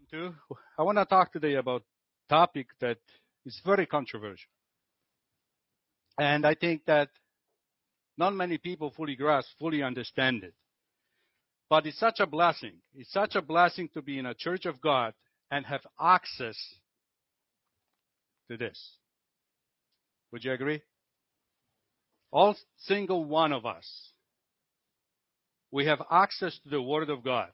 to. I want to talk today about a topic that is very controversial. And I think that not many people fully grasp, fully understand it. But it's such a blessing. It's such a blessing to be in a church of God and have access to this. Would you agree? All single one of us, we have access to the Word of God.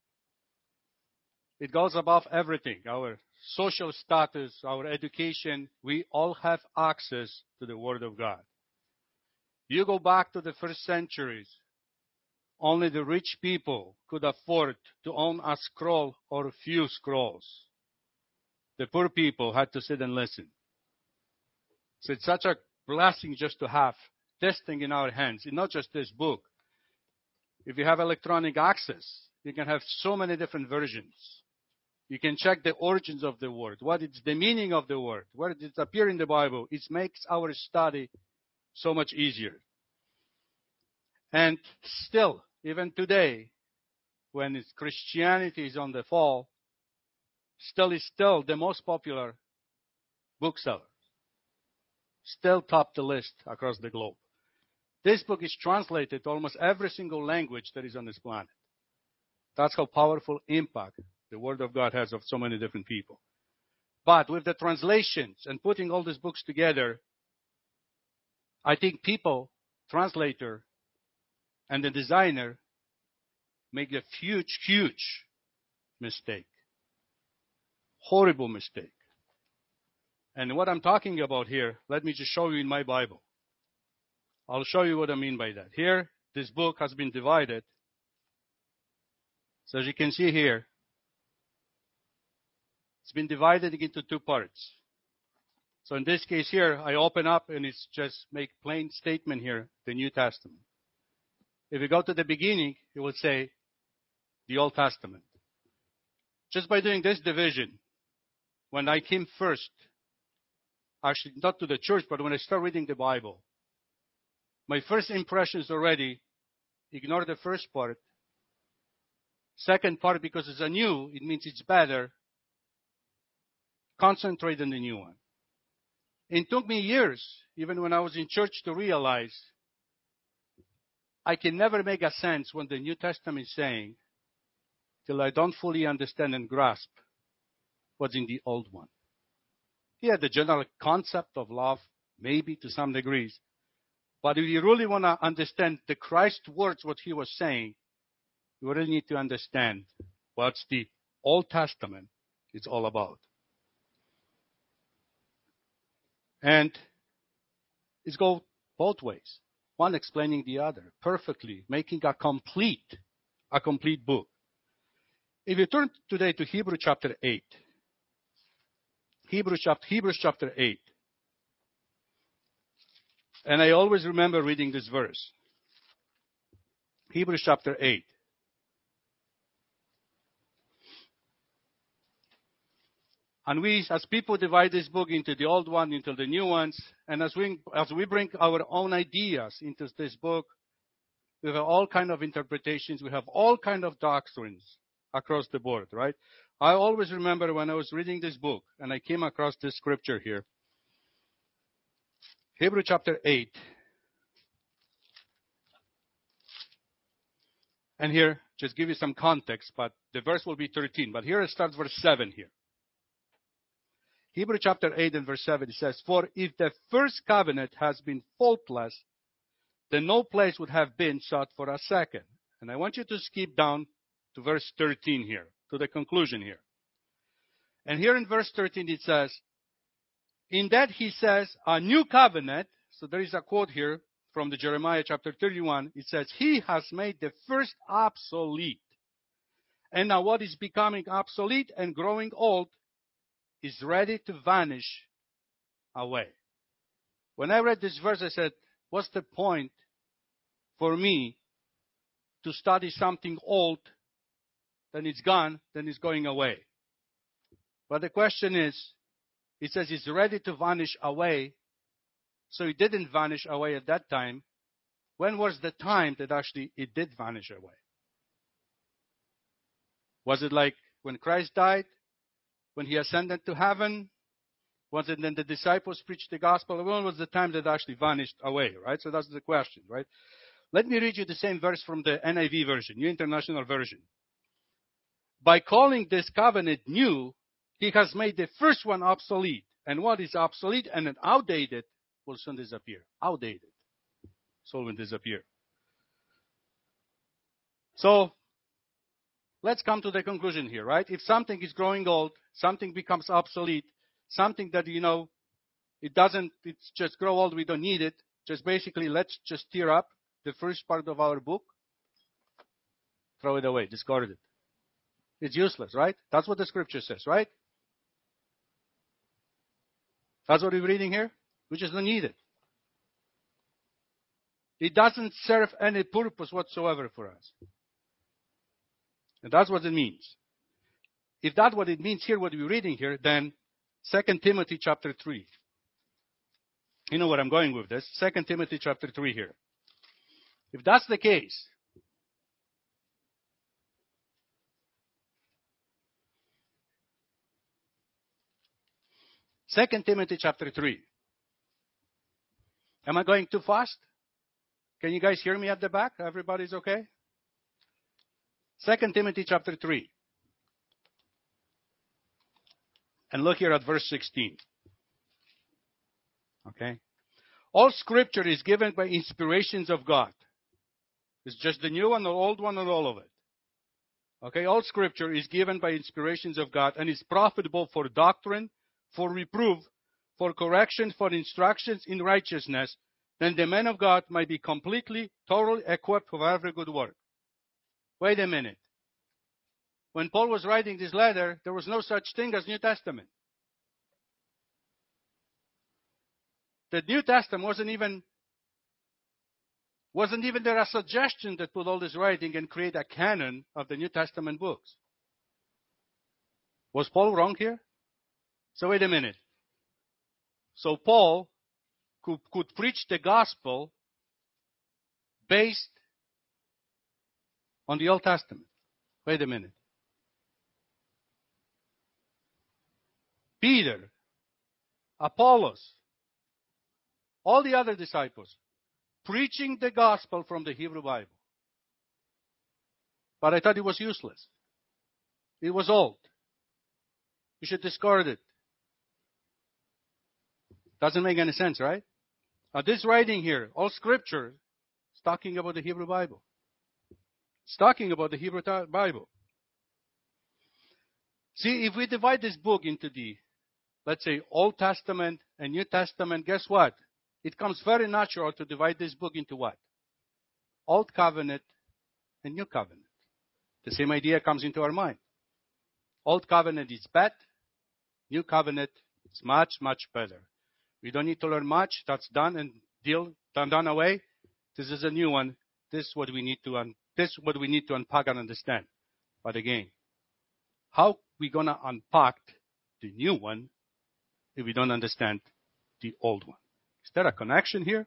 It goes above everything. Our social status, our education, we all have access to the Word of God. You go back to the first centuries, only the rich people could afford to own a scroll or a few scrolls. The poor people had to sit and listen. So it's such a blessing just to have this thing in our hands. It's not just this book. If you have electronic access, you can have so many different versions. You can check the origins of the word, what is the meaning of the word, where did it appear in the Bible. It makes our study so much easier. And still, even today, when Christianity is on the fall, is still the most popular bookseller. Still top the list across the globe. This book is translated to almost every single language that is on this planet. That's how powerful impact the Word of God has of so many different people. But with the translations and putting all these books together, I think people, translator, and the designer make a huge mistake. Horrible mistake. And what I'm talking about here, let me just show you in my Bible. I'll show you what I mean by that. Here, this book has been divided. So as you can see here, it's been divided into two parts. So in this case here, I open up and it's just make plain statement here, the New Testament. If you go to the beginning, it will say the Old Testament. Just by doing this division, when I came first, actually not to the church, but when I started reading the Bible, my first impression is already ignore the first part. Second part, because it's a new, it means it's better. Concentrate on the new one. It took me years, even when I was in church, to realize I can never make a sense what the New Testament is saying till I don't fully understand and grasp what's in the old one. Yeah, the general concept of love, maybe to some degrees. But if you really want to understand the Christ words, what he was saying, you really need to understand what the Old Testament is all about. And it's go both ways. One explaining the other perfectly, making a complete book. If you turn today to Hebrews chapter 8. Hebrews chapter 8. And I always remember reading this verse. Hebrews chapter 8. And we, as people, divide this book into the old one, into the new ones. And as we bring our own ideas into this book, we have all kind of interpretations. We have all kind of doctrines across the board, right? I always remember when I was reading this book, and I came across this scripture here. Hebrews chapter 8. And here, just give you some context, but the verse will be 13. But here it starts verse 7 here. Hebrews chapter 8 and verse 7, it says, "For if the first covenant has been faultless, then no place would have been sought for a second." And I want you to skip down to verse 13 here, to the conclusion here. And here in verse 13 it says, "In that he says, a new covenant," so there is a quote here from the Jeremiah chapter 31, it says, "He has made the first obsolete. And now what is becoming obsolete and growing old is ready to vanish away." When I read this verse, I said, what's the point for me to study something old, then it's gone, then it's going away? But the question is, it says it's ready to vanish away. So it didn't vanish away at that time. When was the time that actually it did vanish away? Was it like when Christ died? when he ascended to heaven? Was it then the disciples preached the gospel? When was the time that actually vanished away, right? So that's the question, right? Let me read you the same verse from the NIV version, New International Version. By calling this covenant new, he has made the first one obsolete. And what is obsolete and outdated will soon disappear. Outdated. So will disappear. So, let's come to the conclusion here, right? If something is growing old, something becomes obsolete, something that, it's just grow old, we don't need it. Just basically, let's just tear up the first part of our book, throw it away, discard it. It's useless, right? That's what the scripture says, right? That's what we're reading here. We just don't need it. It doesn't serve any purpose whatsoever for us. And that's what it means. If that's what it means here, what we're reading here, then 2 Timothy chapter 3. You know where I'm going with this. 2 Timothy chapter 3 here. If that's the case, Second Timothy chapter 3. Am I going too fast? Can you guys hear me at the back? Everybody's okay? 2 Timothy chapter 3. And look here at verse 16. Okay? All scripture is given by inspirations of God. It's just the new one, the old one, and all of it. Okay? All scripture is given by inspirations of God and is profitable for doctrine, for reproof, for correction, for instructions in righteousness, then the man of God might be completely, totally equipped for every good work. Wait a minute. When Paul was writing this letter, there was no such thing as New Testament. The New Testament wasn't even there a suggestion that put all this writing and create a canon of the New Testament books. Was Paul wrong here? So wait a minute. So Paul could preach the gospel based on the Old Testament. Wait a minute. Peter, Apollos, all the other disciples, preaching the gospel from the Hebrew Bible. But I thought it was useless. It was old. You should discard it. Doesn't make any sense, right? Now this writing here, all scripture, is talking about the Hebrew Bible. It's talking about the Hebrew Bible. See, if we divide this book into the, let's say, Old Testament and New Testament, guess what? It comes very natural to divide this book into what? Old Covenant and New Covenant. The same idea comes into our mind. Old Covenant is bad. New Covenant is much, much better. We don't need to learn much. That's done and done away. This is a new one. This is what we need to unpack and understand. But again, how are we going to unpack the new one if we don't understand the old one? Is there a connection here?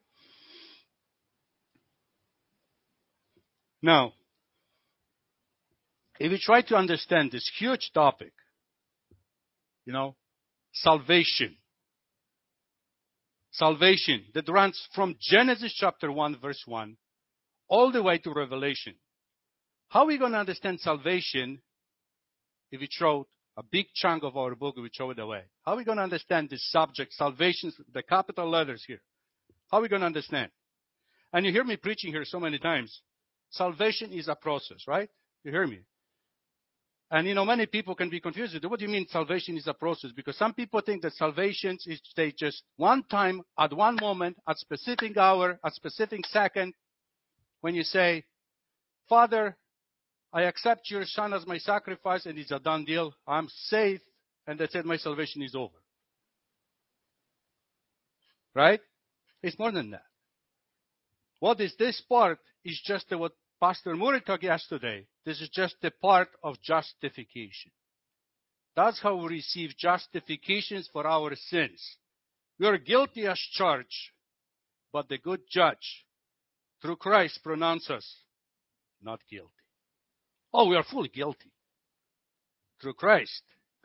Now, if we try to understand this huge topic, salvation that runs from Genesis chapter 1, verse 1, all the way to Revelation. How are we going to understand salvation if we throw a big chunk of our book, we throw it away? How are we going to understand this subject, salvation, the capital letters here? How are we going to understand? And you hear me preaching here so many times. Salvation is a process, right? You hear me? And many people can be confused. What do you mean salvation is a process? Because some people think that salvation is they just one time, at one moment, at specific hour, at specific second, when you say, Father, I accept your son as my sacrifice, and it's a done deal. I'm saved, and that's it, my salvation is over. Right? It's more than that. What is this part is just what Pastor Murray taught yesterday. This is just the part of justification. That's how we receive justifications for our sins. We are guilty as charged, but the good judge, through Christ, pronounced us not guilty. Oh, we are fully guilty. Through Christ,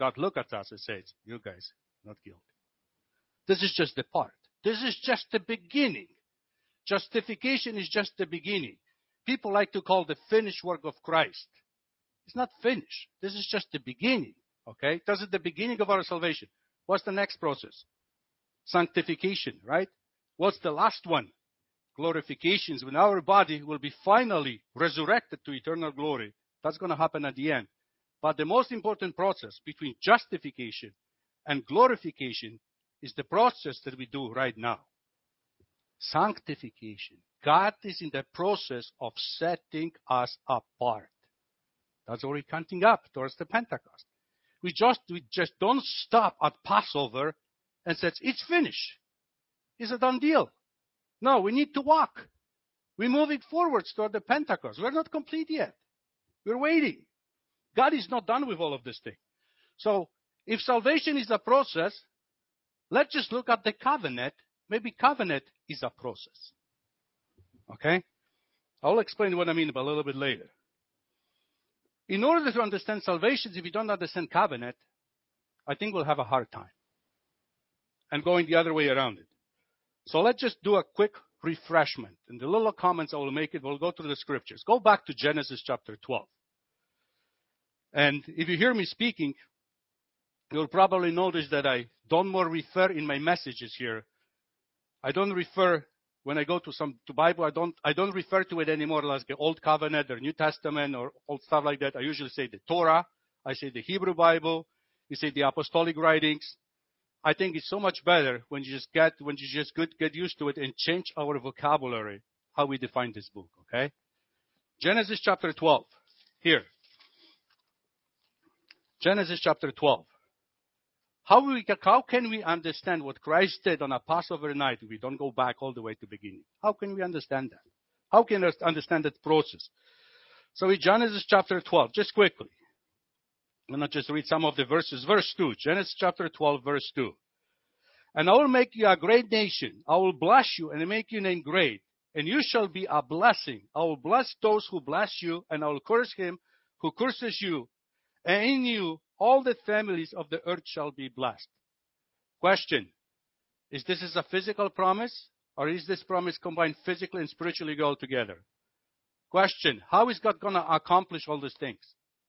God look at us and says, you guys, not guilty. This is just the part. This is just the beginning. Justification is just the beginning. People like to call the finished work of Christ. It's not finished. This is just the beginning. Okay? This is the beginning of our salvation. What's the next process? Sanctification, right? What's the last one? Glorifications. When our body will be finally resurrected to eternal glory. That's going to happen at the end. But the most important process between justification and glorification is the process that we do right now. Sanctification. God is in the process of setting us apart. That's already counting up towards the Pentecost. We just don't stop at Passover and says, it's finished. It's a done deal. No, we need to walk. We're moving forwards toward the Pentecost. We're not complete yet. We're waiting. God is not done with all of this thing. So if salvation is a process, let's just look at the covenant. Maybe covenant is a process. Okay? I'll explain what I mean a little bit later. In order to understand salvation, if you don't understand covenant, I think we'll have a hard time. And going the other way around it. So let's just do a quick refreshment. And the little comments I will make we'll go through the scriptures. Go back to Genesis chapter 12. And if you hear me speaking, you'll probably notice that I don't more refer in my messages here. I don't refer when I go to Bible. I don't refer to it anymore as the Old Covenant or New Testament or old stuff like that. I usually say the Torah. I say the Hebrew Bible. You say the Apostolic writings. I think it's so much better when you just get used to it and change our vocabulary, how we define this book. Okay, Genesis chapter 12. Here, Genesis chapter 12. How can we understand what Christ did on a Passover night if we don't go back all the way to the beginning? How can we understand that? How can we understand that process? So in Genesis chapter 12, just quickly. I'm going to just read some of the verses. Verse 2, Genesis chapter 12, verse 2. And I will make you a great nation. I will bless you and make your name great. And you shall be a blessing. I will bless those who bless you, and I will curse him who curses you. And in you all the families of the earth shall be blessed. Question. Is this a physical promise? Or is this promise combined physically and spiritually all together? Question. How is God going to accomplish all these things?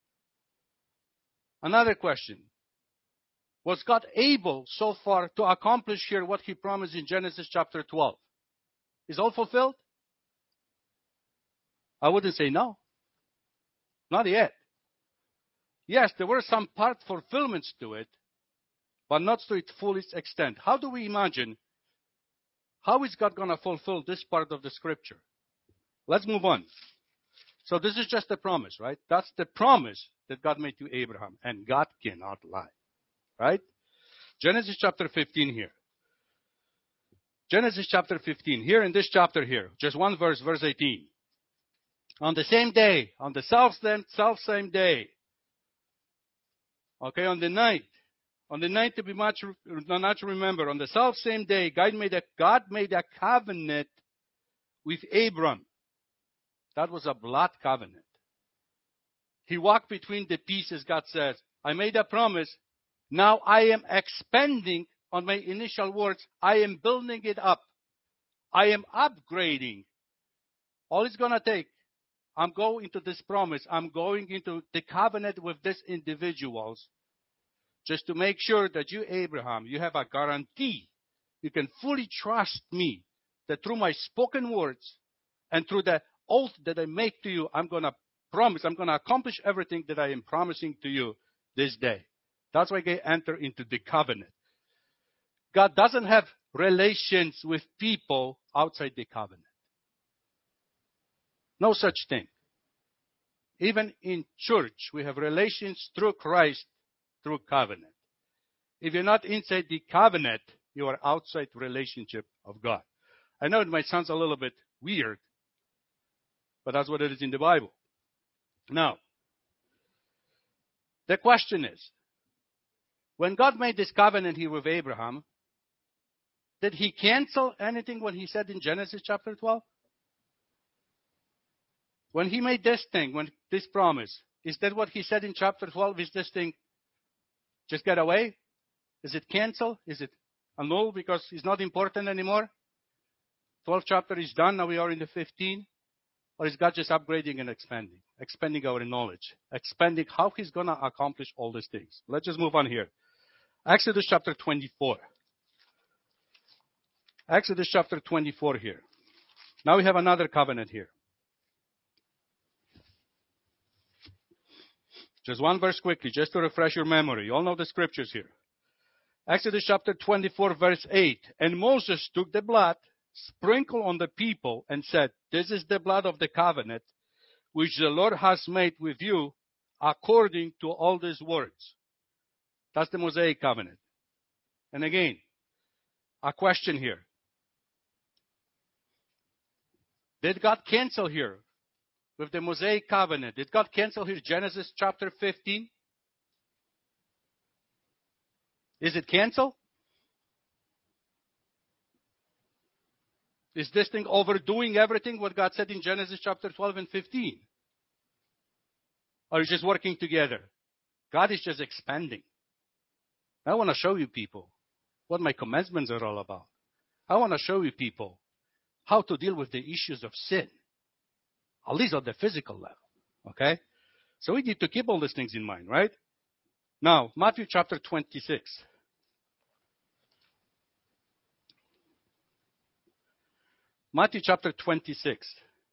Another question. Was God able so far to accomplish here what he promised in Genesis chapter 12? Is all fulfilled? I wouldn't say no. Not yet. Yes, there were some part fulfillments to it, but not to its fullest extent. How do we imagine? How is God going to fulfill this part of the scripture? Let's move on. So this is just a promise, right? That's the promise that God made to Abraham, and God cannot lie. Right? Genesis chapter 15 here. Genesis chapter 15. Here in this chapter here. Just one verse, verse 18. On the same day, on the self-same day. Okay, on the night to be not to remember. On the self-same day, God made a covenant with Abram. That was a blood covenant. He walked between the pieces, God says. I made a promise. Now I am expanding on my initial words. I am building it up. I am upgrading. All it's going to take, I'm going into this promise. I'm going into the covenant with these individuals just to make sure that you, Abraham, you have a guarantee. You can fully trust me that through my spoken words and through the oath that I make to you, I'm going to promise, I'm going to accomplish everything that I am promising to you this day. That's why they enter into the covenant. God doesn't have relations with people outside the covenant. No such thing. Even in church, we have relations through Christ, through covenant. If you're not inside the covenant, you are outside the relationship of God. I know it might sound a little bit weird, but that's what it is in the Bible. Now, the question is, when God made this covenant here with Abraham, did he cancel anything when he said in Genesis chapter 12? When he made this thing, when this promise, is that what he said in chapter 12? Is this thing just get away? Is it canceled? Is it annulled because it's not important anymore? 12th chapter is done. Now we are in the 15th. Or is God just upgrading and expanding our knowledge, expanding how He's going to accomplish all these things? Let's just move on here. Exodus chapter 24. Exodus chapter 24 here. Now we have another covenant here. Just one verse quickly, just to refresh your memory. You all know the scriptures here. Exodus chapter 24, verse 8. And Moses took the blood, sprinkled on the people, and said, "This is the blood of the covenant, which the Lord has made with you, according to all these words." That's the Mosaic covenant. And again, a question here. Did God cancel here with the Mosaic covenant? Did God cancel here Genesis chapter 15? Is it canceled? Is this thing overdoing everything what God said in Genesis chapter 12 and 15? Or is it just working together? God is just expanding. I want to show you people what my commandments are all about. I want to show you people how to deal with the issues of sin, at least on the physical level. Okay? So we need to keep all these things in mind, right? Now, Matthew chapter 26. Matthew chapter 26.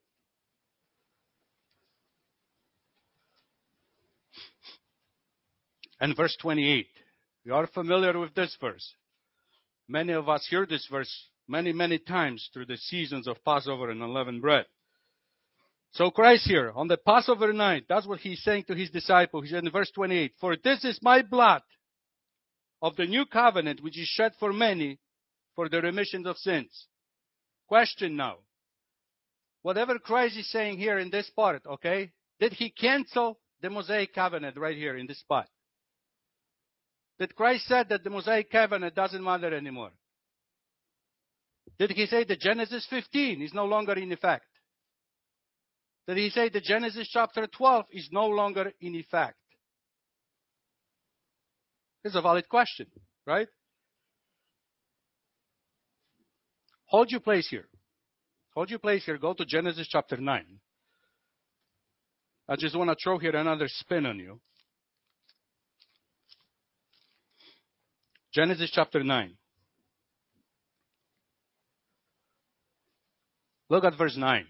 And verse 28. We are familiar with this verse. Many of us hear this verse many times through the seasons of Passover and unleavened bread. So Christ here, on the Passover night, that's what He's saying to His disciples. He said in verse 28, "For this is my blood of the new covenant, which is shed for many for the remission of sins." Question now. Whatever Christ is saying here in this part, okay, did He cancel the Mosaic covenant right here in this spot? Did Christ said that the Mosaic covenant doesn't matter anymore? Did He say that Genesis 15 is no longer in effect? Did He say that Genesis chapter 12 is no longer in effect? It's a valid question, right? Hold your place here. Hold your place here. Go to Genesis chapter 9. I just want to throw here another spin on you. Genesis chapter 9. Look at verse 9.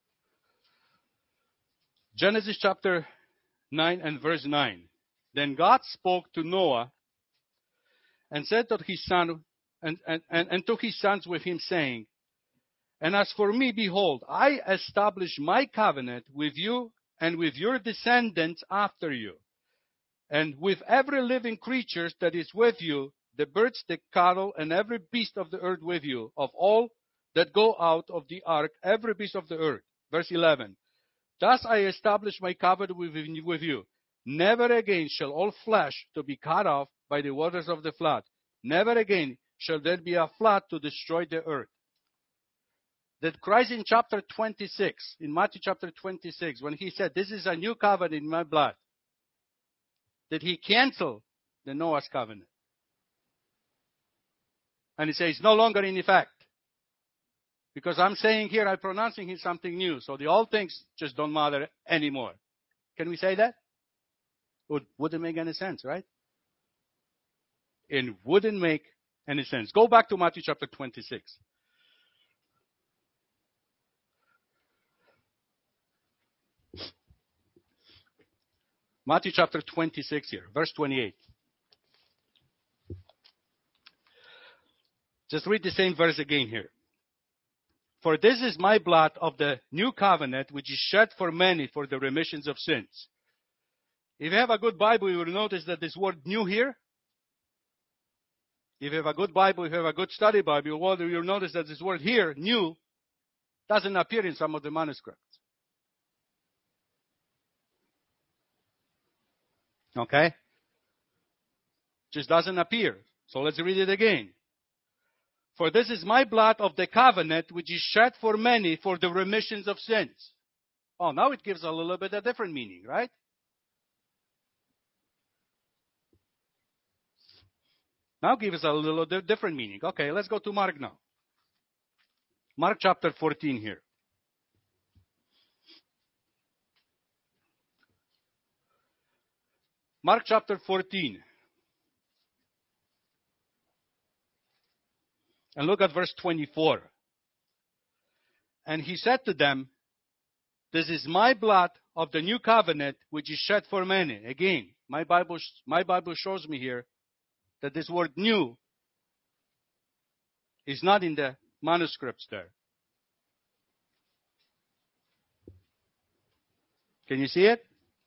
Genesis chapter 9 and verse 9. Then God spoke to Noah and said to his son and to his sons with him, saying, "And as for me, behold, I establish my covenant with you and with your descendants after you, and with every living creature that is with you, the birds, the cattle, and every beast of the earth with you, of all that go out of the ark, every beast of the earth." Verse 11. "Thus I establish my covenant with you. Never again shall all flesh to be cut off by the waters of the flood. Never again shall there be a flood to destroy the earth." That Christ in chapter 26, in Matthew chapter 26, when He said, "This is a new covenant in my blood," did He cancel the Noah's covenant? And He says, "It's no longer in effect. Because I'm saying here, I'm pronouncing here something new. So the old things just don't matter anymore." Can we say that? Wouldn't make any sense, right? It wouldn't make any sense. Go back to Matthew chapter 26. Matthew chapter 26 here, verse 28. Just read the same verse again here. "For this is my blood of the new covenant, which is shed for many for the remissions of sins." If you have a good Bible, you will notice that this word "new" here. If you have a good Bible, if you have a good study Bible, you'll notice that this word here, "new," doesn't appear in some of the manuscripts. Okay? Just doesn't appear. So let's read it again. "For this is my blood of the covenant, which is shed for many for the remissions of sins." Oh, now it gives a little bit a different meaning, right? Now give us a little different meaning. Okay, let's go to Mark now. Mark chapter 14 here. Mark chapter 14. And look at verse 24. And he said to them, "This is my blood of the new covenant, which is shed for many." Again, my Bible shows me here that this word new is not in the manuscripts there. Can you see it?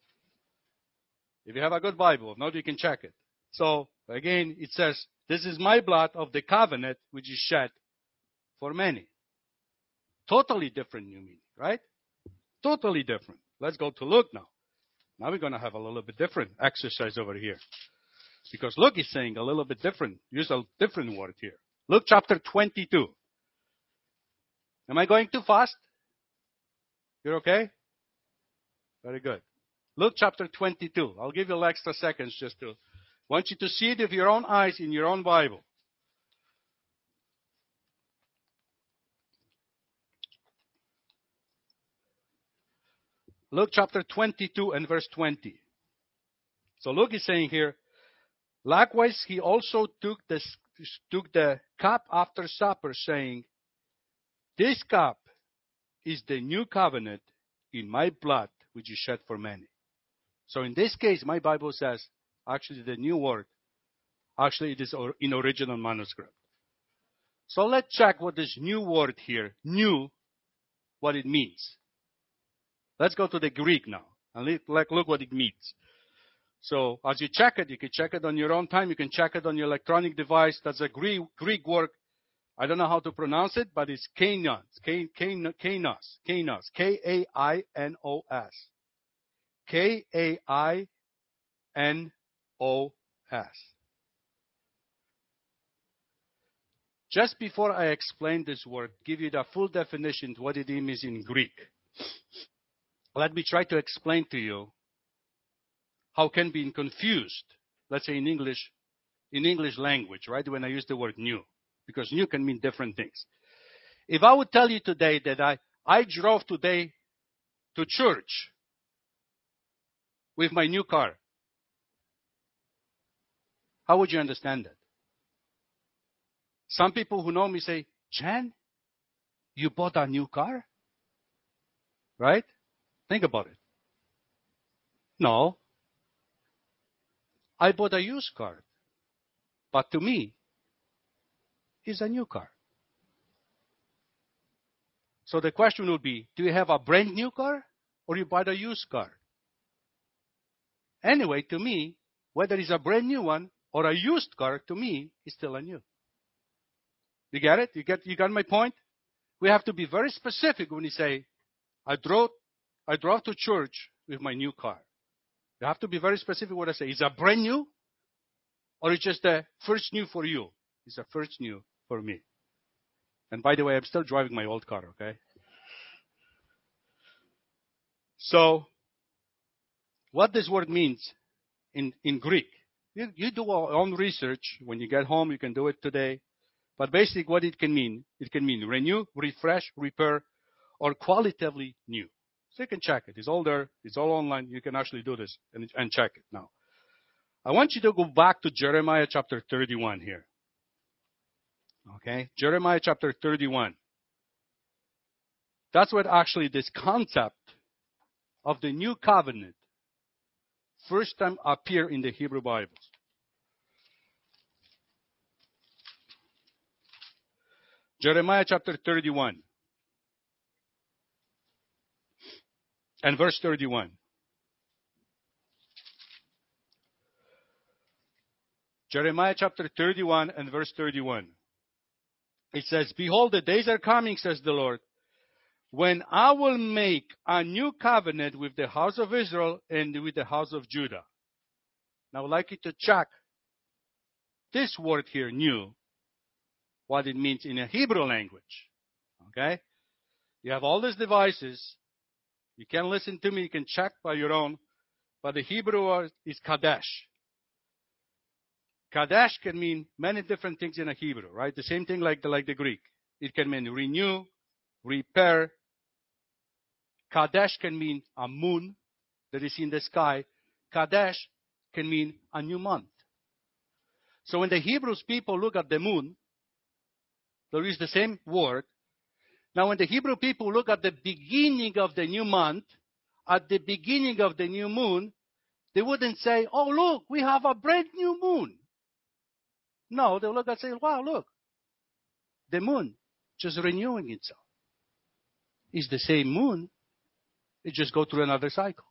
If you have a good Bible, if not, you can check it. So, again, it says, "This is my blood of the covenant, which is shed for many." Totally different new meaning, right? Totally different. Let's go to Luke now. Now we're going to have a little bit different exercise over here. Because Luke is saying a little bit different. Use a different word here. Luke chapter 22. Am I going too fast? You're okay? Very good. Luke chapter 22. I'll give you extra seconds just to, want you to see it with your own eyes in your own Bible. Luke chapter 22 and verse 20. So Luke is saying here, "Likewise, he also took the cup after supper, saying, 'This cup is the new covenant in my blood, which is shed for many.'" So in this case, my Bible says, actually the new word, actually it is in original manuscript. So let's check what this new word here, new, what it means. Let's go to the Greek now and look what it means. So as you check it, you can check it on your own time. You can check it on your electronic device. That's a Greek word. I don't know how to pronounce it, but it's kainos. Kainos. K-A-I-N-O-S. K-A-I-N-O-S. Just before I explain this word, give you the full definition of what it means in Greek, let me try to explain to you how can be confused, let's say in English language, right? When I use the word new, because new can mean different things. If I would tell you today that I drove today to church with my new car, how would you understand that? Some people who know me say, "Jan, you bought a new car?" Right? Think about it. No. I bought a used car. But to me, it's a new car. So the question would be, do you have a brand new car or you bought a used car? Anyway, to me, whether it's a brand new one or a used car, to me, it's still a new. You get it? You got my point? We have to be very specific when we say, I drove to church with my new car. You have to be very specific what I say. Is it brand new? Or it's just the first new for you? It's the first new for me. And by the way, I'm still driving my old car, okay? So, what this word means in Greek, you do your own research. When you get home, you can do it today. But basically what it can mean renew, refresh, repair, or qualitatively new. So you can check it. It's all there. It's all online. You can actually do this and check it now. I want you to go back to Jeremiah chapter 31 here. Okay? Jeremiah chapter 31. That's what actually this concept of the new covenant first time appear in the Hebrew Bibles. Jeremiah chapter 31 and verse 31. Jeremiah chapter 31 and verse 31. It says, "Behold, the days are coming, says the Lord, when I will make a new covenant with the house of Israel and with the house of Judah." Now I'd like you to check this word here, new, what it means in a Hebrew language. Okay? You have all these devices. You can listen to me. You can check by your own. But the Hebrew word is Kadesh. Kadesh can mean many different things in a Hebrew, right? The same thing like the Greek. It can mean renew, repair. Kadesh can mean a moon that is in the sky. Kadesh can mean a new month. So when the Hebrews people look at the moon, there is the same word. Now when the Hebrew people look at the beginning of the new month, at the beginning of the new moon, they wouldn't say, oh, look, we have a brand new moon. No, they look and say, wow, look, the moon just renewing itself. It's the same moon. It just go through another cycle.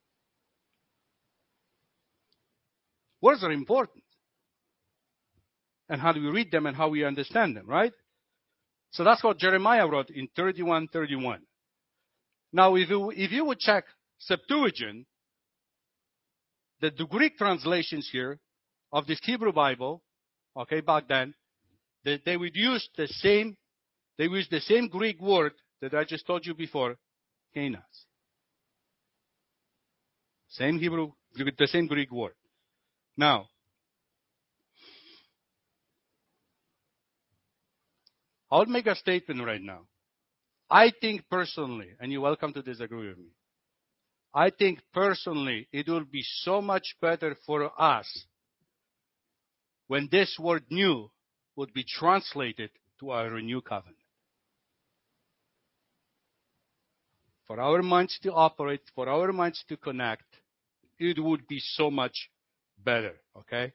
Words are important. And how do we read them and how we understand them, right? So that's what Jeremiah wrote in 31:31. Now, if you would check Septuagint, the Greek translations here of this Hebrew Bible, okay, back then, they would use the same Greek word that I just told you before, Kenas. Same Hebrew, the same Greek word. Now, I'll make a statement right now. I think personally, and you're welcome to disagree with me, I think personally it will be so much better for us when this word new would be translated to our new covenant. For our minds to operate, for our minds to connect, it would be so much better, okay?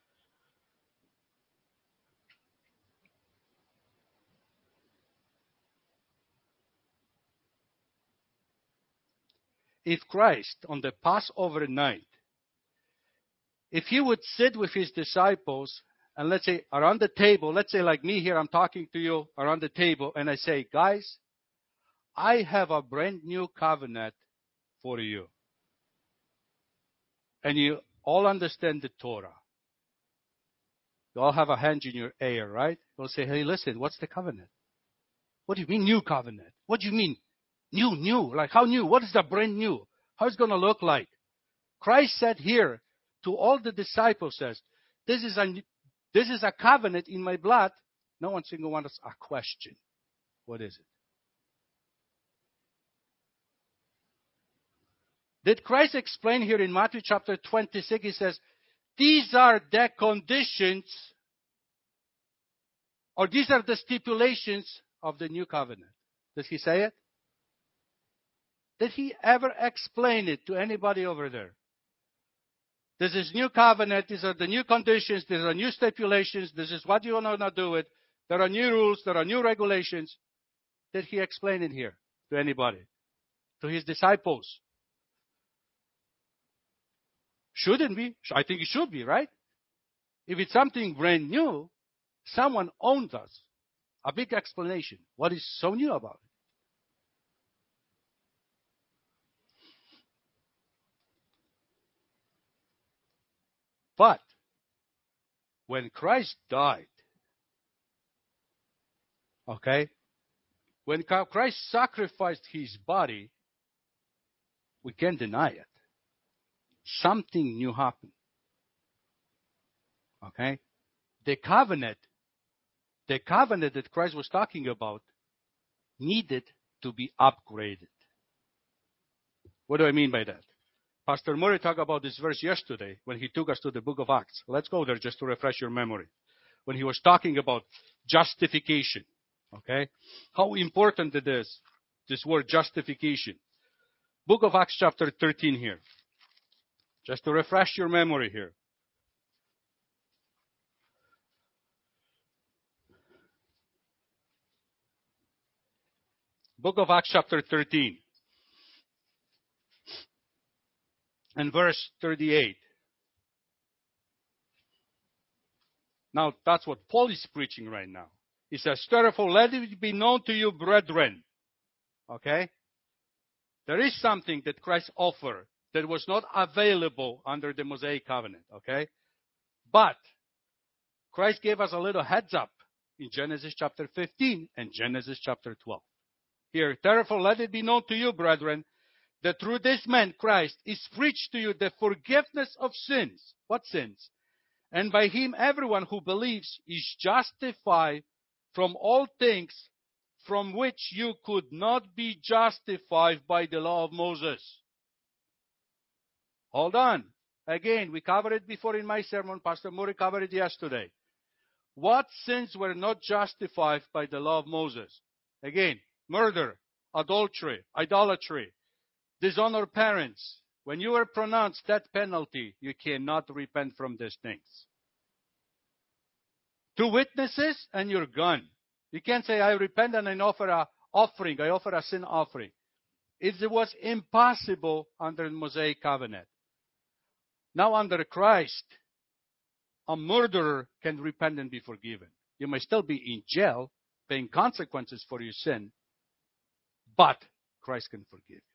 If Christ, on the Passover night, if he would sit with his disciples and let's say around the table, let's say like me here, I'm talking to you around the table and I say, guys, I have a brand new covenant for you. And you all understand the Torah. You all have a hand in your ear, right? You'll say, hey, listen, what's the covenant? What do you mean new covenant? What do you mean new? Like how new? What is the brand new? How's it going to look like? Christ said here to all the disciples, says, this is a covenant in my blood. No one single one asks a question. What is it? Did Christ explain here in Matthew chapter 26? He says, these are the conditions, or these are the stipulations of the new covenant. Does he say it? Did he ever explain it to anybody over there? This is new covenant. These are the new conditions. These are new stipulations. This is what you want to do it. There are new rules. There are new regulations. Did he explain it here to anybody? To his disciples? Shouldn't be. I think it should be, right? If it's something brand new, someone owns us. A big explanation. What is so new about it? But when Christ died, okay, when Christ sacrificed his body, we can't deny it. Something new happened. Okay? The covenant that Christ was talking about needed to be upgraded. What do I mean by that? Pastor Murray talked about this verse yesterday when he took us to the book of Acts. Let's go there just to refresh your memory. When he was talking about justification. Okay? How important it is, this word justification. Book of Acts chapter 13 here. Just to refresh your memory here. Book of Acts chapter 13. And verse 38. Now, that's what Paul is preaching right now. He says, therefore, let it be known to you, brethren. Okay? There is something that Christ offered that was not available under the Mosaic covenant. Okay? But Christ gave us a little heads up in Genesis chapter 15 and Genesis chapter 12. Here, therefore, let it be known to you, brethren, that through this man, Christ, is preached to you the forgiveness of sins. What sins? And by him everyone who believes is justified from all things from which you could not be justified by the law of Moses. Hold on. Again, we covered it before in my sermon. Pastor Murray covered it yesterday. What sins were not justified by the law of Moses? Again, murder, adultery, idolatry, dishonor parents. When you are pronounced death penalty, you cannot repent from these things. 2 witnesses and you're gone. You can't say, I repent and I offer a offering. I offer a sin offering. It was impossible under the Mosaic covenant. Now under Christ, a murderer can repent and be forgiven. You may still be in jail, paying consequences for your sin, but Christ can forgive you.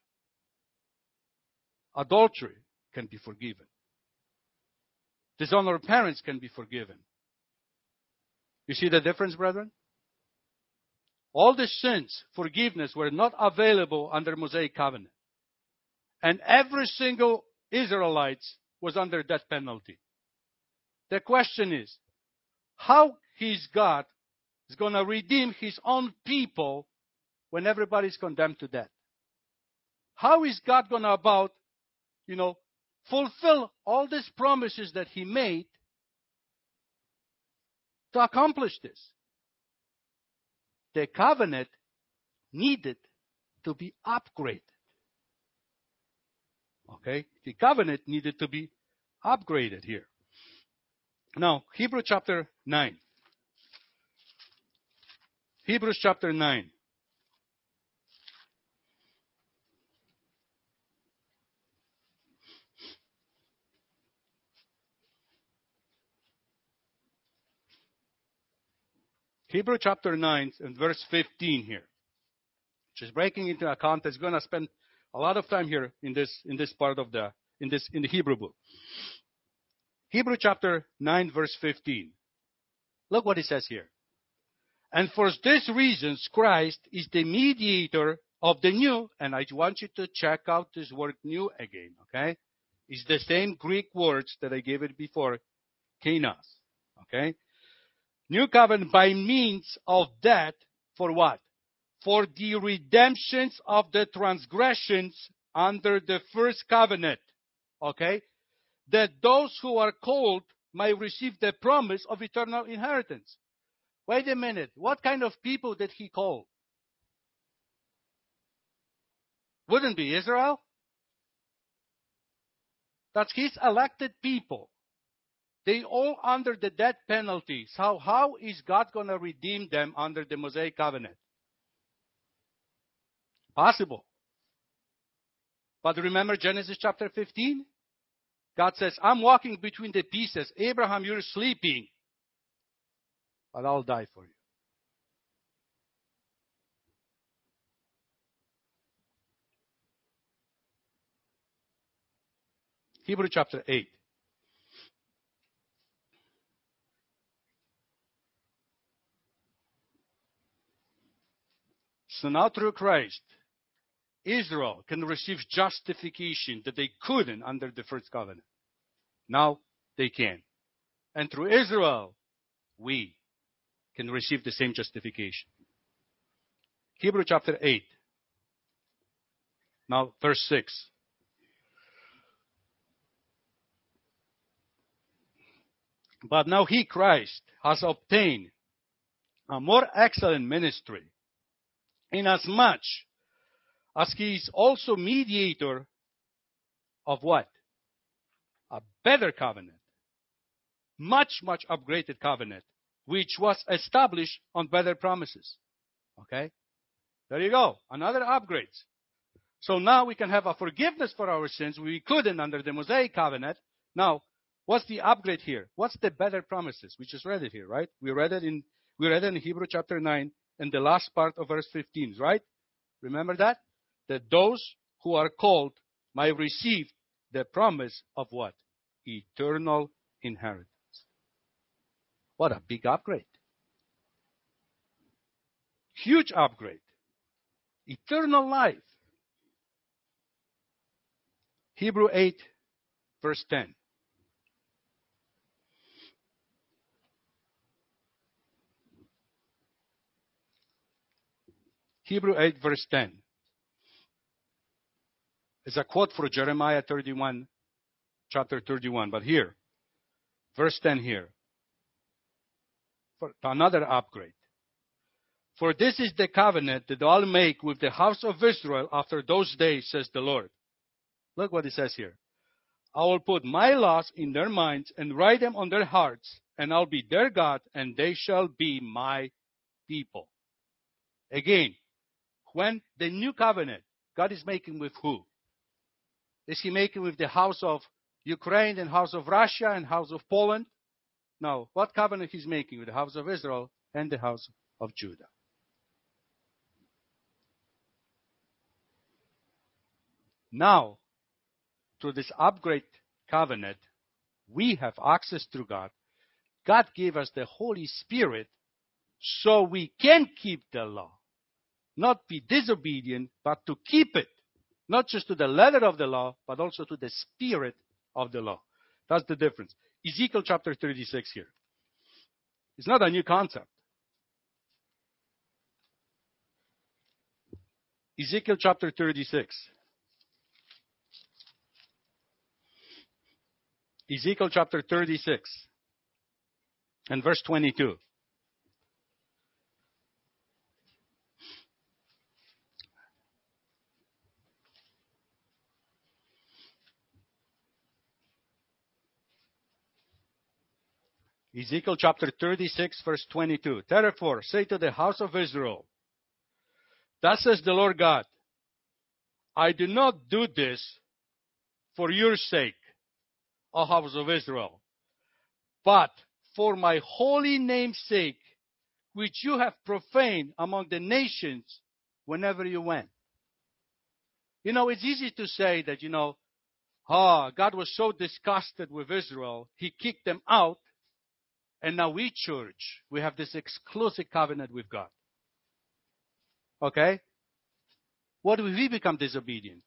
Adultery can be forgiven. Dishonor parents can be forgiven. You see the difference, brethren? All the sins, forgiveness, were not available under Mosaic covenant. And every single Israelite was under death penalty. The question is, how his God is going to redeem his own people when everybody's condemned to death? How is God going to fulfill all these promises that he made to accomplish this? The covenant needed to be upgraded. Okay? The covenant needed to be upgraded here. Now, Hebrews chapter 9. Hebrews chapter 9. Hebrews chapter 9 and verse 15 here. Which is breaking into a context. Going to spend a lot of time here in this part of in the Hebrew book. Hebrews chapter 9 verse 15. Look what it says here. And for this reason, Christ is the mediator of the new, and I want you to check out this word new again, okay? It's the same Greek words that I gave it before, kainos, okay? New covenant by means of death for what? For the redemptions of the transgressions under the first covenant, okay? That those who are called might receive the promise of eternal inheritance. Wait a minute. What kind of people did he call? Wouldn't be Israel? That's his elected people. They all under the death penalty. So how is God going to redeem them under the Mosaic covenant? Possible. But remember Genesis chapter 15? God says, I'm walking between the pieces. Abraham, you're sleeping. But I'll die for you. Hebrews chapter 8. So now through Christ, Israel can receive justification that they couldn't under the first covenant. Now they can. And through Israel, we can receive the same justification. Hebrews chapter 8. Now verse 6. But now he, Christ, has obtained a more excellent ministry, inasmuch as he is also mediator of what? A better covenant. Much, much upgraded covenant, which was established on better promises. Okay? There you go. Another upgrade. So now we can have a forgiveness for our sins. We couldn't under the Mosaic covenant. Now, what's the upgrade here? What's the better promises? We just read it here, right? We read it in Hebrews chapter 9 and the last part of verse 15, right? Remember that? That those who are called might receive the promise of what? Eternal inheritance. What a big upgrade. Huge upgrade. Eternal life. Hebrews 8, verse 10. Hebrew 8 verse 10. It's a quote for Jeremiah 31, chapter 31. But here, verse 10 here. For another upgrade. For this is the covenant that I'll make with the house of Israel after those days, says the Lord. Look what it says here. I will put my laws in their minds and write them on their hearts, and I'll be their God, and they shall be my people. Again, when the new covenant God is making with who? Is he making with the house of Ukraine and house of Russia and house of Poland? No. What covenant he's making with the house of Israel and the house of Judah? Now, through this upgrade covenant, we have access through God. God gave us the Holy Spirit so we can keep the law. Not be disobedient, but to keep it. Not just to the letter of the law, but also to the spirit of the law. That's the difference. Ezekiel chapter 36 here. It's not a new concept. Ezekiel chapter 36. Ezekiel chapter 36 and verse 22. Ezekiel chapter 36 verse 22. Therefore, say to the house of Israel, thus says the Lord God, I do not do this for your sake, O house of Israel, but for my holy name's sake, which you have profaned among the nations whenever you went. You know, it's easy to say that, God was so disgusted with Israel, he kicked them out, and now we church, we have this exclusive covenant with God. Okay? What if we become disobedient?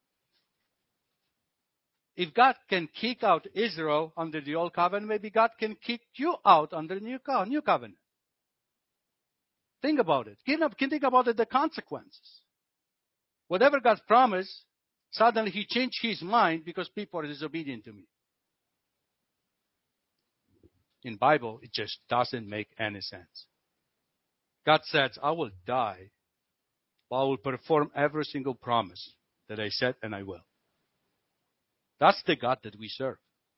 If God can kick out Israel under the old covenant, maybe God can kick you out under the new covenant. Think about it. Can think about it, the consequences. Whatever God promised, suddenly he changed his mind because people are disobedient to me. In Bible, it just doesn't make any sense. God says, I will die, but I will perform every single promise that I said, and I will. That's the God that we serve.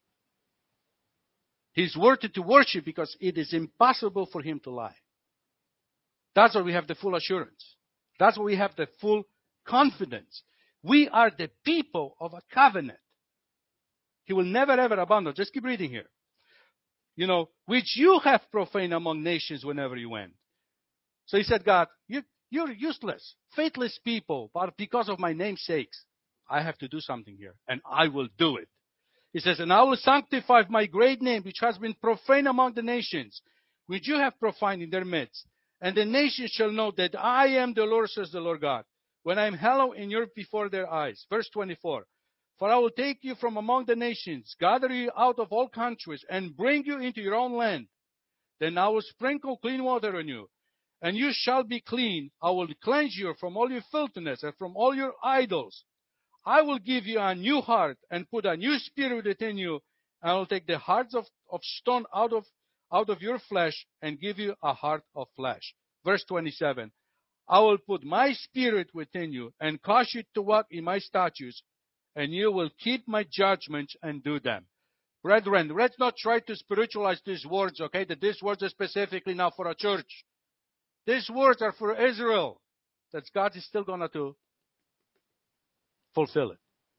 He's worthy to worship because it is impossible for him to lie. That's why we have the full assurance. That's why we have the full confidence. We are the people of a covenant. He will never ever abandon. Just keep reading here. Which you have profaned among nations whenever you went. So he said, God, you're useless, faithless people, but because of my name's sakes, I have to do something here, and I will do it. He says, and I will sanctify my great name, which has been profaned among the nations, which you have profaned in their midst. And the nations shall know that I am the Lord, says the Lord God, when I am hallowed in your before their eyes. Verse 24. For I will take you from among the nations, gather you out of all countries, and bring you into your own land. Then I will sprinkle clean water on you, and you shall be clean. I will cleanse you from all your filthiness and from all your idols. I will give you a new heart and put a new spirit within you. And I will take the hearts of stone out of your flesh and give you a heart of flesh. Verse 27. I will put my spirit within you and cause you to walk in my statutes, and you will keep my judgments and do them. Brethren, let's not try to spiritualize these words, okay? That these words are specifically now for a church. These words are for Israel. That God is still going to fulfill it.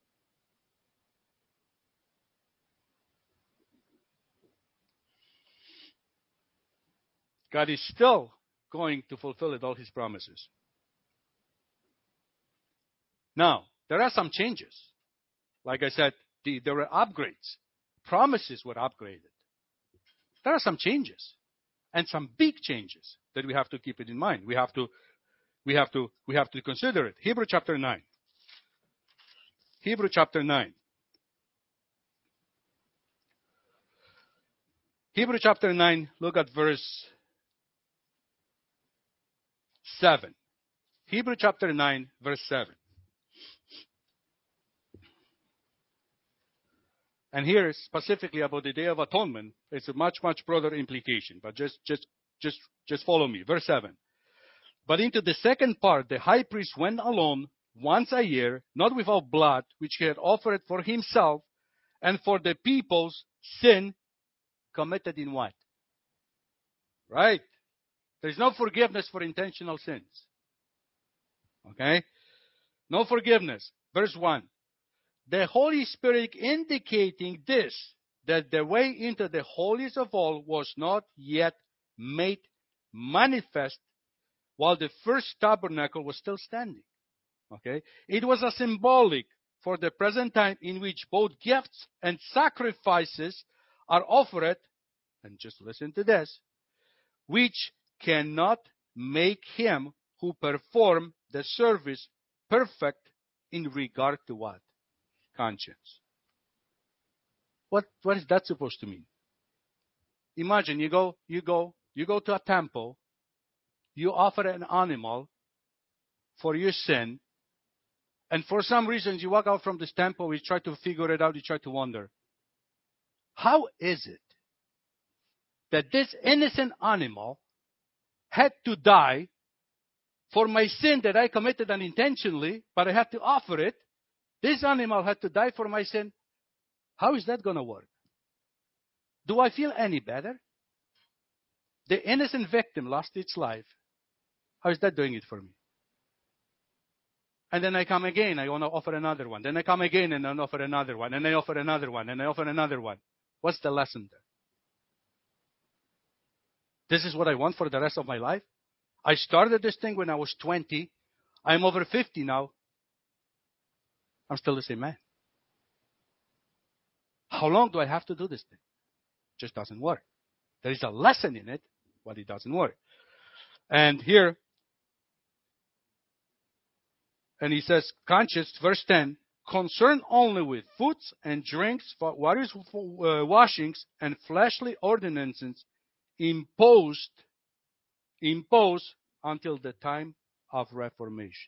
God is still going to fulfill it, all his promises. Now, there are some changes. Like I said, there were upgrades. Promises were upgraded. There are some changes. And some big changes that we have to keep it in mind. We have to consider it. Hebrew chapter 9. Hebrew chapter 9. Hebrew chapter 9, look at verse 7. Hebrew chapter 9, verse 7. And here specifically about the Day of Atonement, it's a much, much broader implication. But just follow me. Verse 7. But into the second part, the high priest went alone once a year, not without blood, which he had offered for himself and for the people's sin committed in what? Right? There's no forgiveness for intentional sins. Okay? No forgiveness. Verse 1. The Holy Spirit indicating this, that the way into the holiest of all was not yet made manifest while the first tabernacle was still standing. Okay? It was a symbolic for the present time in which both gifts and sacrifices are offered, and just listen to this, which cannot make him who performed the service perfect in regard to what? Conscience. What is that supposed to mean? Imagine you go to a temple, you offer an animal for your sin, and for some reason you walk out from this temple, you try to figure it out, you try to wonder, how is it that this innocent animal had to die for my sin that I committed unintentionally, but I had to offer it? This animal had to die for my sin. How is that going to work? Do I feel any better? The innocent victim lost its life. How is that doing it for me? And then I come again, I want to offer another one. Then I come again and I offer another one. And I offer another one. And I offer another one. What's the lesson there? This is what I want for the rest of my life? I started this thing when I was 20. I'm over 50 now. I'm still the same man. How long do I have to do this thing? It just doesn't work. There is a lesson in it, but it doesn't work. And here, and he says, conscience, verse 10, concerned only with foods and drinks, various washings, and fleshly ordinances imposed until the time of Reformation.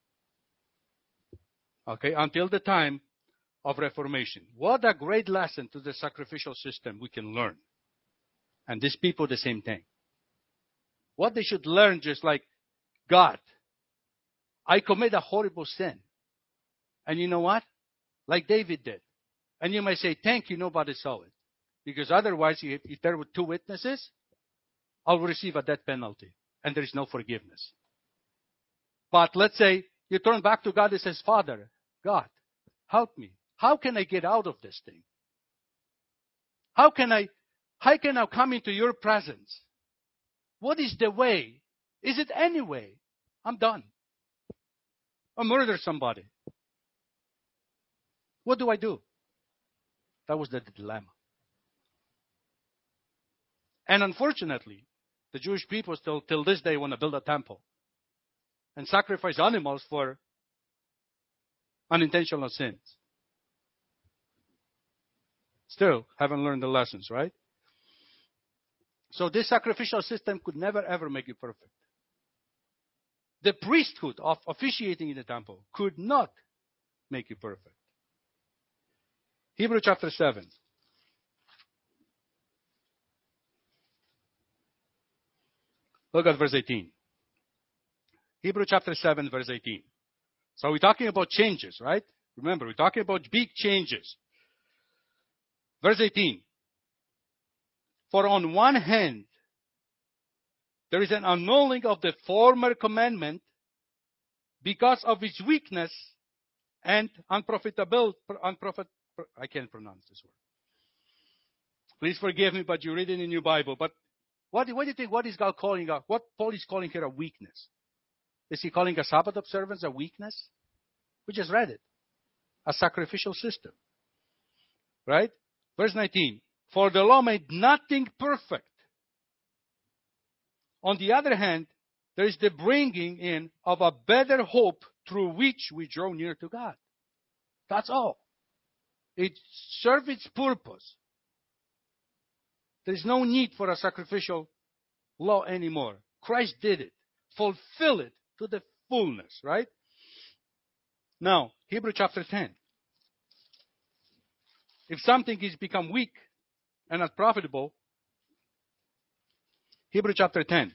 Okay, until the time of Reformation. What a great lesson to the sacrificial system we can learn. And these people, the same thing. What they should learn, just like God, I commit a horrible sin. And you know what? Like David did. And you might say, thank you, nobody saw it. Because otherwise, if there were two witnesses, I'll receive a death penalty. And there is no forgiveness. But let's say you turn back to God and says, Father, God, help me. How can I get out of this thing? How can I come into your presence? What is the way? Is it any way? I'm done. I murdered somebody. What do I do? That was the dilemma. And unfortunately, the Jewish people still, till this day, want to build a temple and sacrifice animals for unintentional sins. Still haven't learned the lessons, right? So this sacrificial system could never ever make you perfect. The priesthood of officiating in the temple could not make you perfect. Hebrew chapter 7. Look at verse 18. Hebrew chapter 7, verse 18. So we're talking about changes, right? Remember, we're talking about big changes. Verse 18. For on one hand, there is an annulling of the former commandment because of its weakness and I can't pronounce this word. Please forgive me, but you read it in your Bible. But what do you think? What is God calling? What Paul is calling here a weakness? Is he calling a Sabbath observance a weakness? We just read it. A sacrificial system. Right? Verse 19. For the law made nothing perfect. On the other hand, there is the bringing in of a better hope through which we draw near to God. That's all. It serves its purpose. There is no need for a sacrificial law anymore. Christ did it. Fulfill it to the fullness, right? Now, Hebrew chapter 10. If something is become weak and not profitable, Hebrew chapter 10.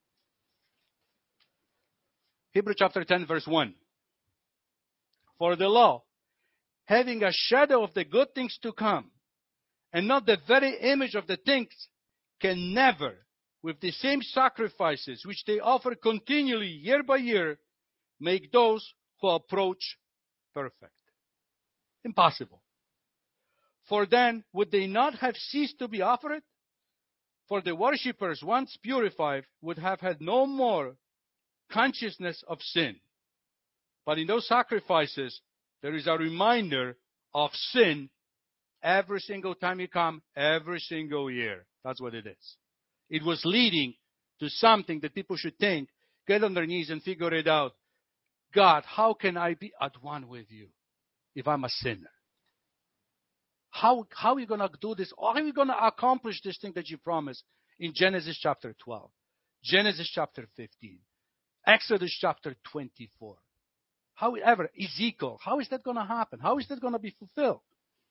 Hebrew chapter 10 verse 1. For the law, having a shadow of the good things to come, and not the very image of the things, can never, with the same sacrifices which they offer continually year by year, make those who approach perfect. Impossible. For then would they not have ceased to be offered? For the worshippers, once purified, would have had no more consciousness of sin. But in those sacrifices, there is a reminder of sin every single time you come, every single year. That's what it is. It was leading to something that people should think, get on their knees and figure it out. God, how can I be at one with you if I'm a sinner? How are you going to do this? How are you going to accomplish this thing that you promised in Genesis chapter 12, Genesis chapter 15, Exodus chapter 24? However, Ezekiel, how is that going to happen? How is that going to be fulfilled?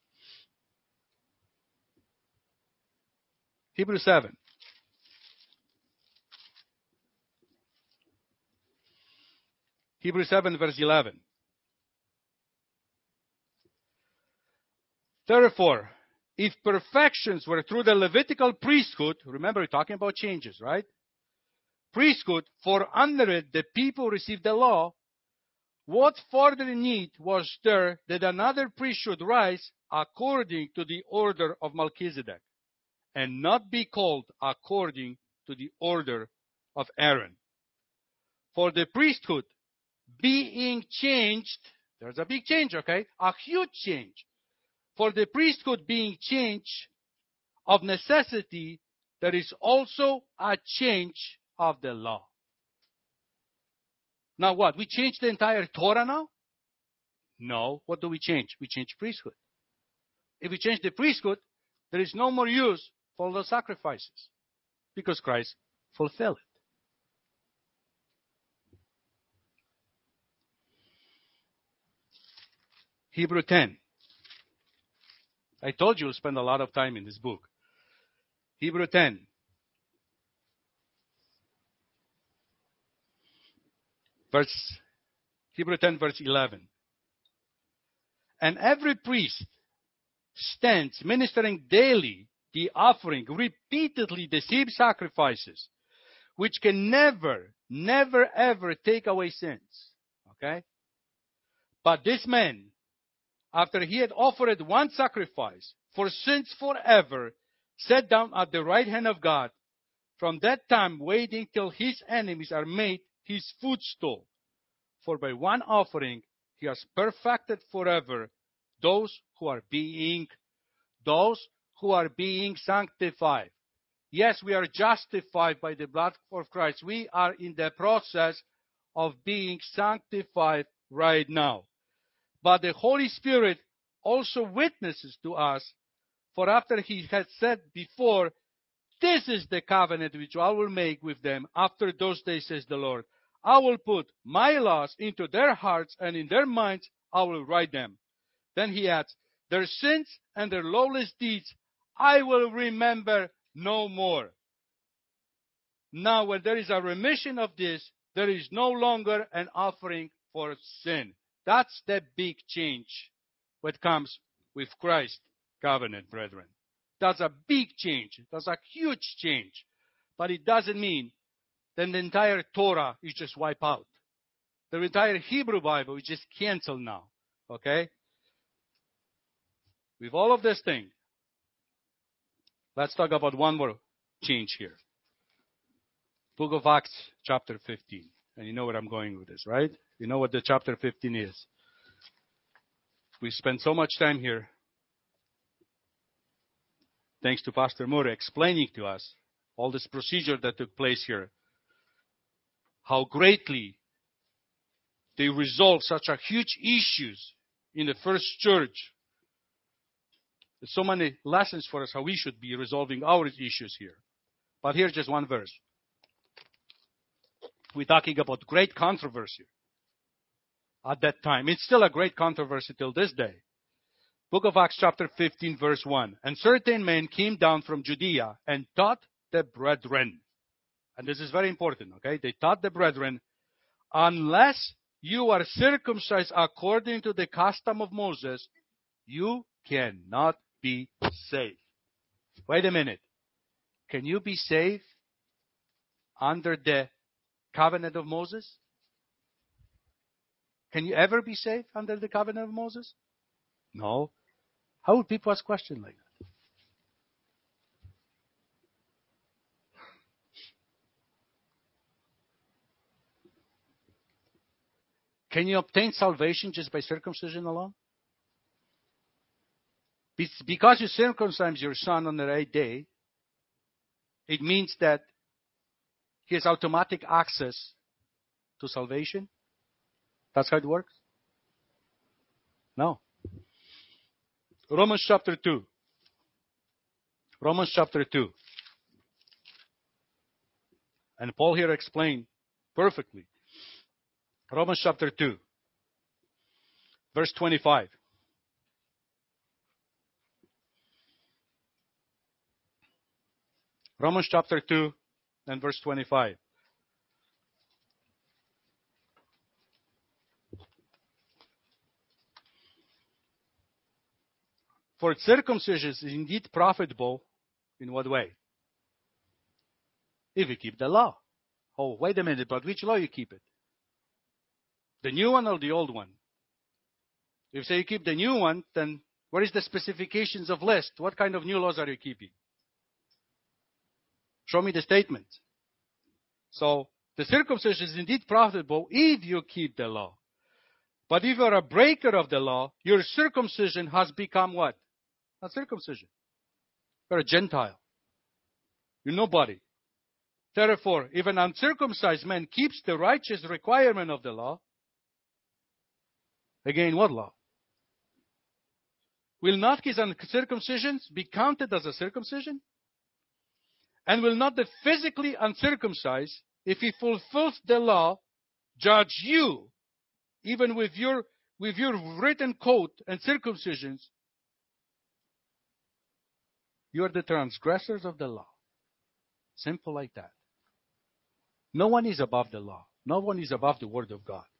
Hebrews 7. Hebrews 7 verse 11. Therefore, if perfections were through the Levitical priesthood, remember we're talking about changes, right? Priesthood, for under it the people received the law, what further need was there that another priest should rise according to the order of Melchizedek, and not be called according to the order of Aaron? For the priesthood being changed, there's a big change, okay? A huge change. For the priesthood being changed, of necessity, there is also a change of the law. Now what? We change the entire Torah now? No. What do we change? We change priesthood. If we change the priesthood, there is no more use for those sacrifices because Christ fulfilled it. Hebrew 10. I told you we'll spend a lot of time in this book. Hebrew 10. Hebrew 10 verse 11. And every priest stands ministering daily the offering, repeatedly the same sacrifices, which can never, ever take away sins. Okay? But this man, after he had offered one sacrifice for sins forever, sat down at the right hand of God, from that time waiting till his enemies are made his footstool. For by one offering he has perfected forever those who are being sanctified. Yes, we are justified by the blood of Christ. We are in the process of being sanctified right now. But the Holy Spirit also witnesses to us, for after he had said before, this is the covenant which I will make with them after those days, says the Lord. I will put my laws into their hearts, and in their minds I will write them. Then he adds, their sins and their lawless deeds I will remember no more. Now when there is a remission of this, there is no longer an offering for sin. That's the big change what comes with Christ's covenant, brethren. That's a big change. That's a huge change. But it doesn't mean that the entire Torah is just wiped out. The entire Hebrew Bible is just canceled now. Okay? With all of this thing, let's talk about one more change here. Book of Acts, chapter 15. And you know where I'm going with this, right? You know what the chapter 15 is. We spent so much time here, thanks to Pastor Moore, explaining to us all this procedure that took place here. How greatly they resolved such a huge issues in the first church. There's so many lessons for us how we should be resolving our issues here. But here's just one verse. We're talking about great controversy at that time. It's still a great controversy till this day. Book of Acts chapter 15 verse 1. And certain men came down from Judea and taught the brethren. And this is very important, okay? They taught the brethren, unless you are circumcised according to the custom of Moses, you cannot be saved. Wait a minute. Can you be saved under the covenant of Moses? Can you ever be saved under the covenant of Moses? No. How would people ask questions like that? Can you obtain salvation just by circumcision alone? Because you circumcise your son on the 8th day, it means that he has automatic access to salvation? That's how it works? No. Romans chapter 2. Romans chapter 2. And Paul here explained perfectly. Romans chapter 2. Verse 25. Romans chapter 2 and verse 25. For circumcision is indeed profitable in what way? If you keep the law. Oh, wait a minute, but which law you keep it? The new one or the old one? If you say you keep the new one, then what is the specifications of list? What kind of new laws are you keeping? Show me the statement. So, the circumcision is indeed profitable if you keep the law. But if you're a breaker of the law, your circumcision has become what? Not circumcision. You're a Gentile. You're nobody. Therefore, if an uncircumcised man keeps the righteous requirement of the law, again, what law? Will not his uncircumcision be counted as a circumcision? And will not the physically uncircumcised, if he fulfills the law, judge you, even with your written code and circumcisions? You are the transgressors of the law. Simple like that. No one is above the law. No one is above the word of God.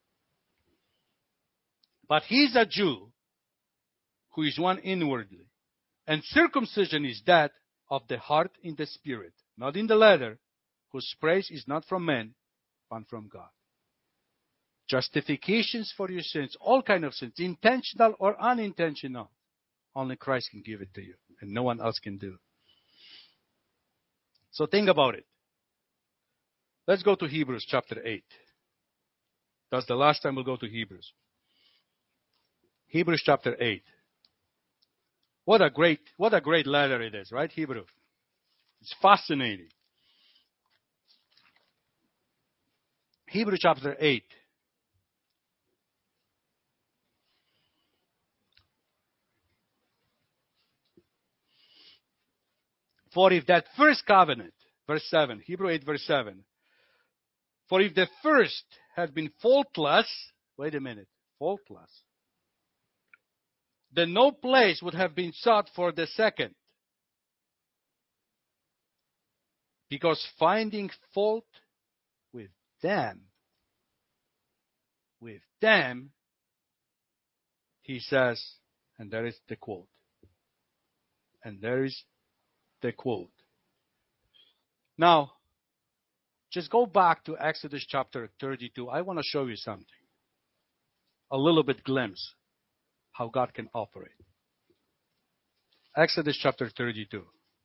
But he's a Jew who is one inwardly. And circumcision is that of the heart in the spirit, not in the letter, whose praise is not from men, but from God. Justifications for your sins, all kind of sins, intentional or unintentional. Only Christ can give it to you, and no one else can do. So think about it. Let's go to Hebrews chapter 8. That's the last time we'll go to Hebrews. Hebrews chapter 8. What a great letter it is, right? Hebrew. It's fascinating. Hebrews chapter 8. For if that first covenant, verse 7, Hebrew 8 verse 7. For if the first had been faultless, wait a minute, faultless, then no place would have been sought for the second. Because finding fault with them, he says, and there is the quote. And there is the quote. Now, just go back to Exodus chapter 32. I want to show you something. A little bit glimpse how God can operate. Exodus chapter 32.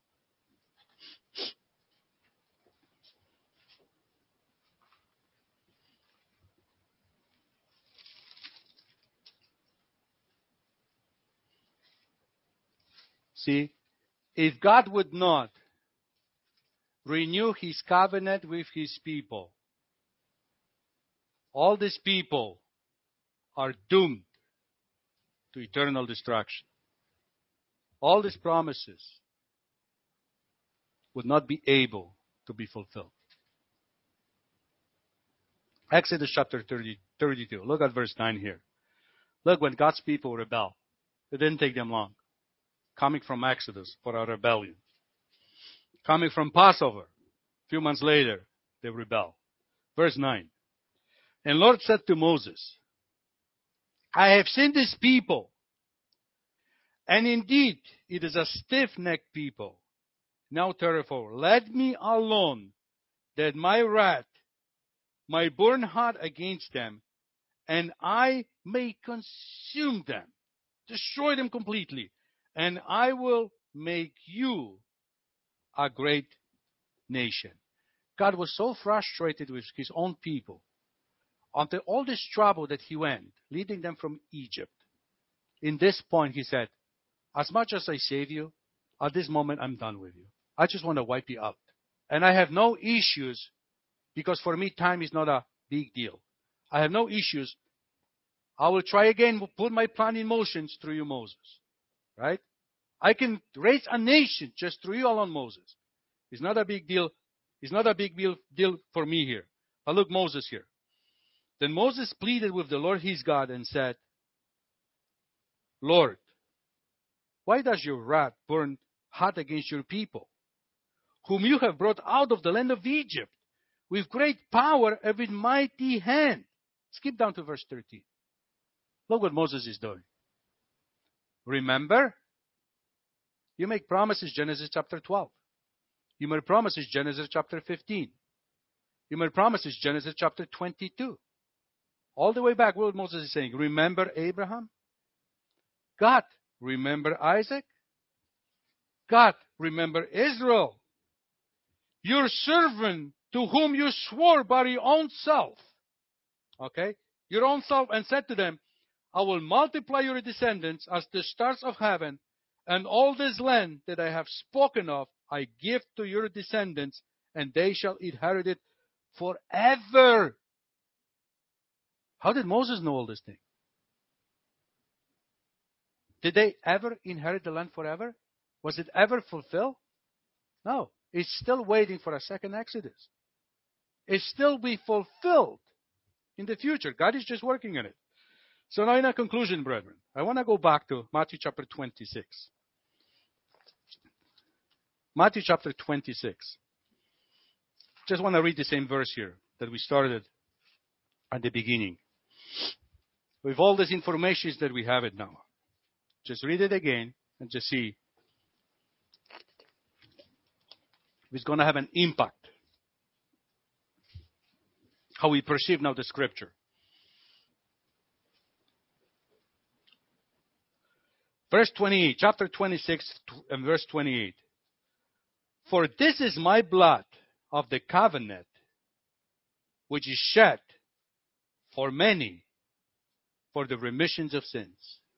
See, if God would not renew his covenant with his people, all these people are doomed to eternal destruction. All these promises would not be able to be fulfilled. Exodus chapter 32. Look at verse 9 here. Look, when God's people rebel, it didn't take them long. Coming from Exodus for a rebellion. Coming from Passover, a few months later, they rebel. Verse 9. And Lord said to Moses, I have seen this people, and indeed it is a stiff-necked people. Now therefore, let me alone, that my wrath might burn hot against them, and I may consume them, destroy them completely, and I will make you a great nation. God was so frustrated with his own people after all this trouble that he went, leading them from Egypt. In this point, he said, as much as I save you, at this moment I'm done with you. I just want to wipe you out. And I have no issues, because for me time is not a big deal. I have no issues. I will try again, put my plan in motion through you, Moses. Right? I can raise a nation just through you alone, Moses. It's not a big deal. It's not a big deal for me here. But look, Moses here. Then Moses pleaded with the Lord his God and said, Lord, why does your wrath burn hot against your people, whom you have brought out of the land of Egypt with great power and with mighty hand? Skip down to verse 13. Look what Moses is doing. Remember, you make promises, Genesis chapter 12. You made promises, Genesis chapter 15. You made promises, Genesis chapter 22. All the way back, what Moses is saying, remember Abraham? God, remember Isaac? God, remember Israel, your servant to whom you swore by your own self. Okay? Your own self, and said to them, I will multiply your descendants as the stars of heaven, and all this land that I have spoken of I give to your descendants, and they shall inherit it forever. How did Moses know all these things? Did they ever inherit the land forever? Was it ever fulfilled? No. It's still waiting for a second Exodus. It's still be fulfilled in the future. God is just working on it. So now in a conclusion, brethren, I want to go back to Matthew chapter 26. Matthew chapter 26. Just want to read the same verse here that we started at the beginning. With all this information that we have it now. Just read it again and just see if it's going to have an impact. How we perceive now the scripture. Verse 28, chapter 26 and verse 28. For this is my blood of the covenant, which is shed for many for the remissions of sins.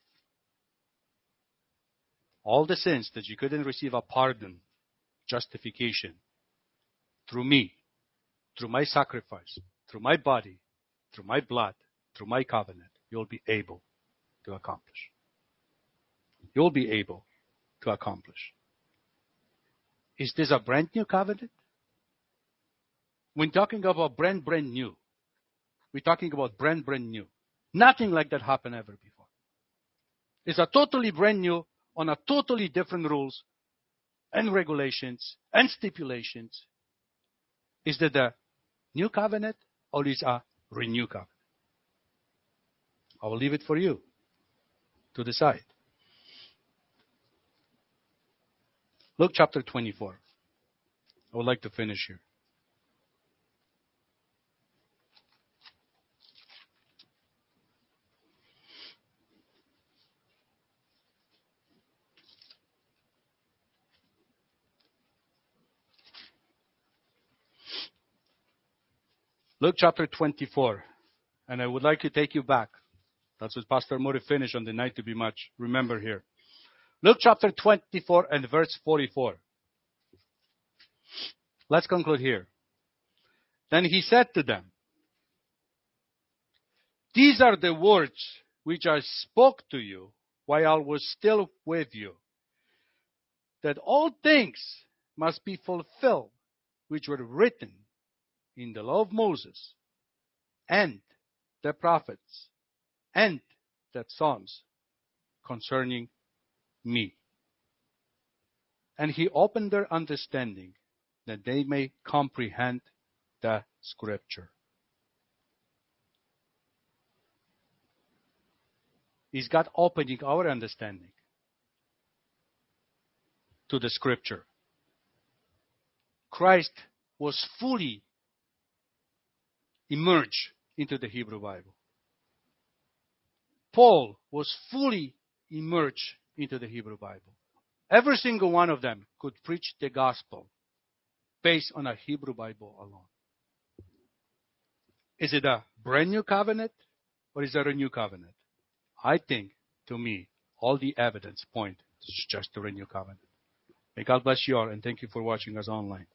All the sins that you couldn't receive a pardon, justification, through me, through my sacrifice, through my body, through my blood, through my covenant, you'll be able to accomplish. You'll be able to accomplish. Is this a brand new covenant? When talking about brand new, we're talking about brand new. Nothing like that happened ever before. It's a totally brand new, on a totally different rules and regulations and stipulations. Is that a new covenant or is a renewed covenant? I will leave it for you to decide. Luke chapter 24. I would like to finish here. Luke chapter 24. And I would like to take you back. That's what Pastor Mori finished on the night to be much remember here. Luke chapter 24 and verse 44. Let's conclude here. Then he said to them, these are the words which I spoke to you while I was still with you, that all things must be fulfilled which were written in the law of Moses, and the prophets and the Psalms concerning me. And he opened their understanding that they may comprehend the Scripture. Is God opening our understanding to the Scripture? Christ was fully immersed into the Hebrew Bible. Paul was fully immersed into the Hebrew Bible. Every single one of them could preach the gospel based on a Hebrew Bible alone. Is it a brand new covenant or is it a new covenant? I think, to me, all the evidence point to just the new covenant. May God bless you all, and thank you for watching us online.